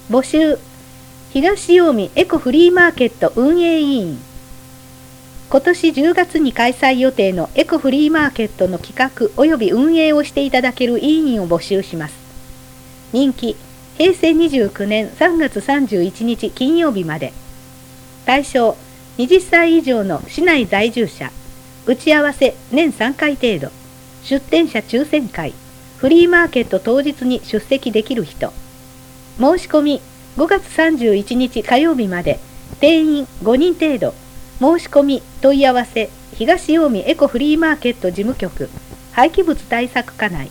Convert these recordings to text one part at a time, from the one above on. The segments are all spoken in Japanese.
募集、東近江エコフリーマーケット運営委員。今年10月に開催予定のエコフリーマーケットの企画及び運営をしていただける委員を募集します。任期、平成29年3月31日金曜日まで。対象、20歳以上の市内在住者。打ち合わせ年3回程度。出店者抽選会。フリーマーケット当日に出席できる人。申し込み、5月31日火曜日まで。定員5人程度。申し込み、問い合わせ、東近江エコフリーマーケット事務局、廃棄物対策課内。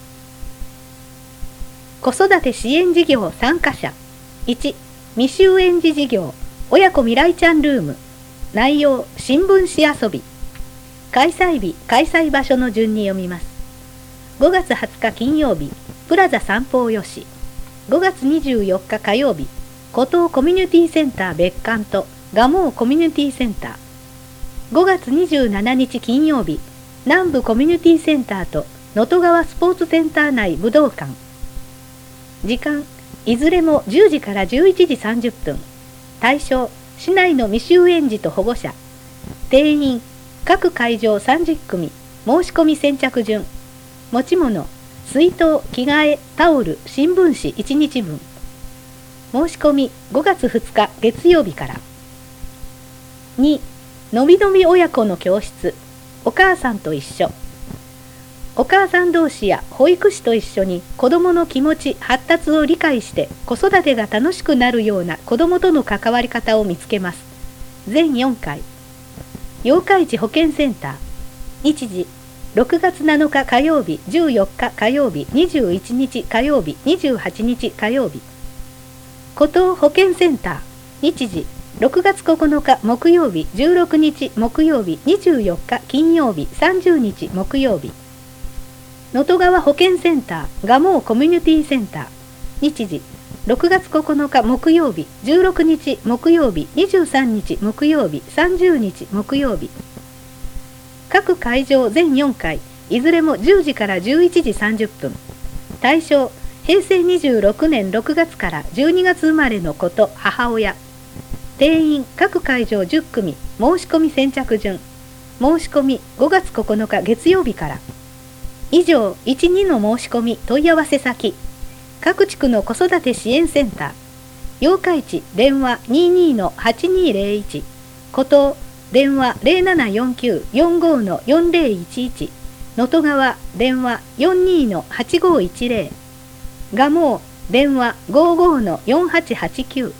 子育て支援事業参加者。1、未就園児事業、親子未来ちゃんルーム。内容、新聞紙遊び。開催日、開催場所の順に読みます。5月20日金曜日、プラザ三方よし。5月24日火曜日、湖東コミュニティセンター別館と蒲生コミュニティセンター。5月27日金曜日、南部コミュニティセンターと能登川スポーツセンター内武道館。時間、いずれも10時から11時30分。対象、市内の未就園児と保護者。定員、各会場30組。申し込み先着順。持ち物、水筒、着替え、タオル、新聞紙1日分。申し込み5月2日月曜日から。2、のびのび親子の教室。お母さんと一緒。お母さん同士や保育士と一緒に子どもの気持ち、発達を理解して子育てが楽しくなるような子どもとの関わり方を見つけます。全4回。八日市保健センター。日時、6月7日火曜日、14日火曜日、21日火曜日、28日火曜日。湖東保健センター。日時、6月9日木曜日、16日木曜日、24日金曜日、30日木曜日。能登川保健センター、蒲生コミュニティセンター。日時、6月9日木曜日、16日木曜日、23日木曜日、30日木曜日。各会場全4回、いずれも10時から11時30分。対象、平成26年6月から12月生まれの子と母親。定員各会場10組。申し込み先着順。申し込み5月9日月曜日から。以上、1、2の申し込み問い合わせ先。各地区の子育て支援センター。八日市電話 22-8201。湖東電話 0749-45-4011。能登川電話 42-8510。蒲生電話 55-4889。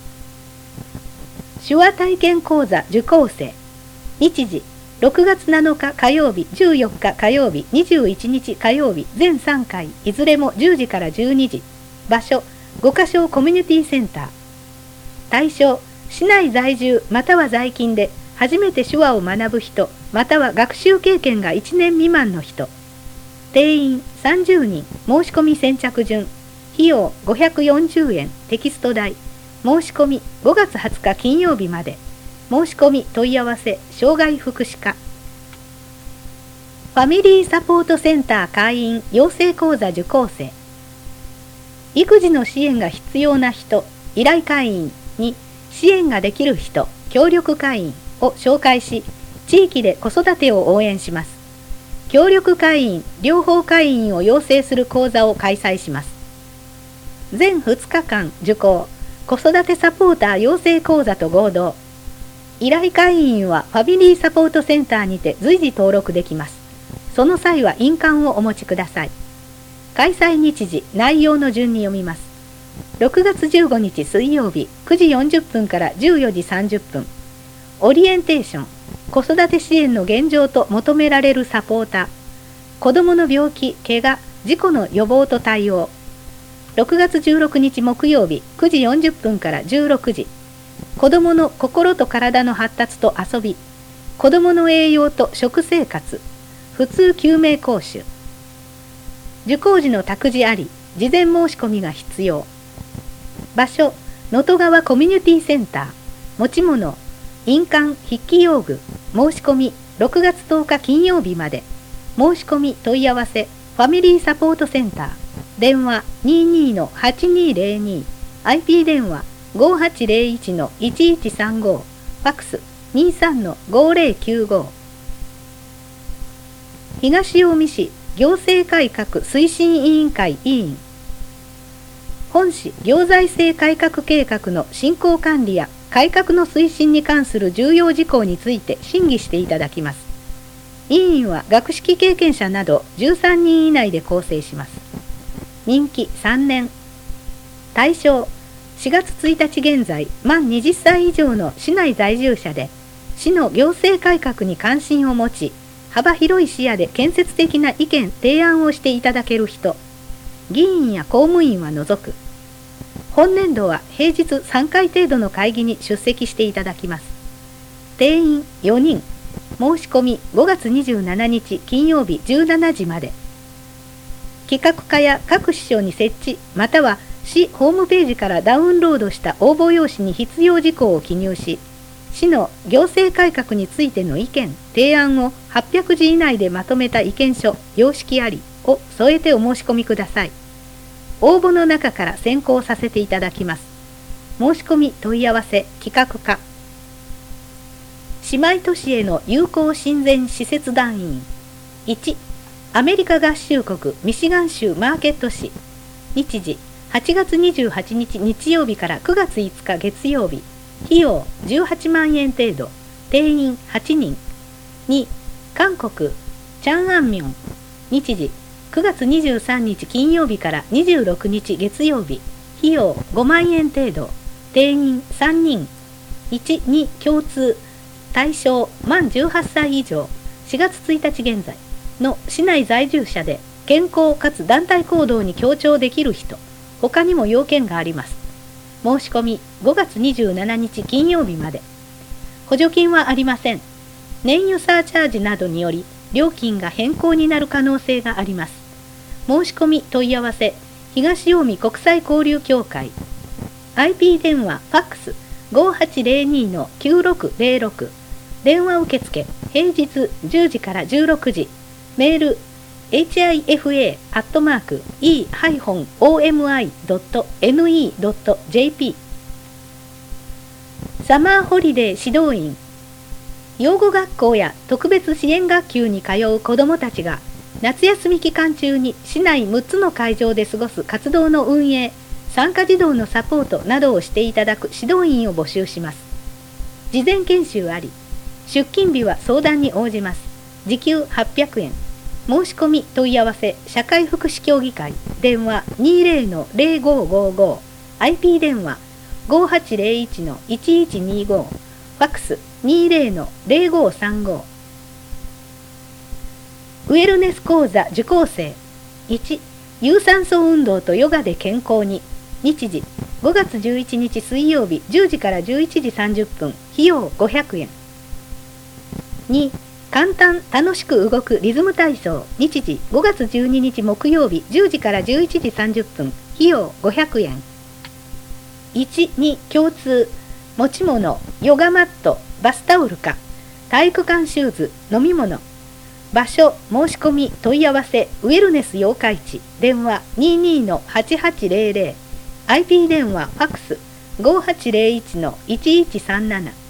手話体験講座受講生。日時、6月7日火曜日、14日火曜日、21日火曜日、全3回、いずれも10時から12時。場所、五箇所コミュニティセンター。対象、市内在住または在勤で初めて手話を学ぶ人、または学習経験が1年未満の人。定員30人。申し込み先着順。費用540円。テキスト代。申し込み5月20日金曜日まで。申し込み問い合わせ障害福祉課。ファミリーサポートセンター会員養成講座受講生。育児の支援が必要な人、依頼会員に支援ができる人、協力会員を紹介し、地域で子育てを応援します。協力会員、両方会員を養成する講座を開催します。全2日間受講、子育てサポーター養成講座と合同。依頼会員はファミリーサポートセンターにて随時登録できます。その際は印鑑をお持ちください。開催日時、内容の順に読みます。6月15日水曜日、9時40分から14時30分。オリエンテーション、子育て支援の現状と求められるサポーター。子どもの病気、怪我、事故の予防と対応。6月16日木曜日、9時40分から16時。子どもの心と体の発達と遊び。子どもの栄養と食生活。普通救命講習。受講時の託児あり、事前申し込みが必要。場所、能登川コミュニティセンター。持ち物、印鑑、筆記用具。申し込み6月10日金曜日まで。申し込み問い合わせ、ファミリーサポートセンター。電話 22-8202。 IP 電話 5801-1135 ファックス 23-5095。 東近江市行政改革推進委員会委員。本市行財政改革計画の進行管理や改革の推進に関する重要事項について審議していただきます。委員は学識経験者など13人以内で構成します。任期3年。対象4月1日現在満20歳以上の市内在住者で、市の行政改革に関心を持ち、幅広い視野で建設的な意見・提案をしていただける人、議員や公務員は除く。本年度は平日3回程度の会議に出席していただきます。定員4人。申し込み5月27日金曜日17時まで。企画課や各支所に設置、または市ホームページからダウンロードした応募用紙に必要事項を記入し、市の行政改革についての意見・提案を800字以内でまとめた意見書、様式ありを添えてお申し込みください。応募の中から選考させていただきます。申し込み問い合わせ企画課。姉妹都市への友好親善施設団員。1、アメリカ合衆国ミシガン州マーケット市。日時8月28日日曜日から9月5日月曜日。費用18万円程度。定員8人。2、韓国チャンアンミョン。日時9月23日金曜日から26日月曜日。費用5万円程度。定員3人。1、2共通。対象満18歳以上、4月1日現在の市内在住者で、健康かつ団体行動に協調できる人。他にも要件があります。申し込み5月27日金曜日まで。補助金はありません。燃油サーチャージなどにより料金が変更になる可能性があります。申し込み問い合わせ東近江国際交流協会。 IP 電話ファックス 5802-9606。電話受付平日10時から16時。メール hifa-omi.ne.jp。 サマーホリデー指導員。養護学校や特別支援学級に通う子どもたちが夏休み期間中に市内6つの会場で過ごす活動の運営、参加児童のサポートなどをしていただく指導員を募集します。事前研修あり。出勤日は相談に応じます。時給800円。申し込み問い合わせ社会福祉協議会。電話 20-0555。 IP 電話 5801-1125。ファックス 20-0535。 ウェルネス講座受講生。1、有酸素運動とヨガで健康に。日時5月11日水曜日10時から11時30分。費用500円。2、簡単楽しく動くリズム体操。日時5月12日木曜日10時から11時30分。費用500円。1、2共通。持ち物ヨガマット、バスタオルか体育館シューズ、飲み物。場所申し込み問い合わせウェルネス八日市。電話 22-8800。 IP 電話ファックス 5801-1137。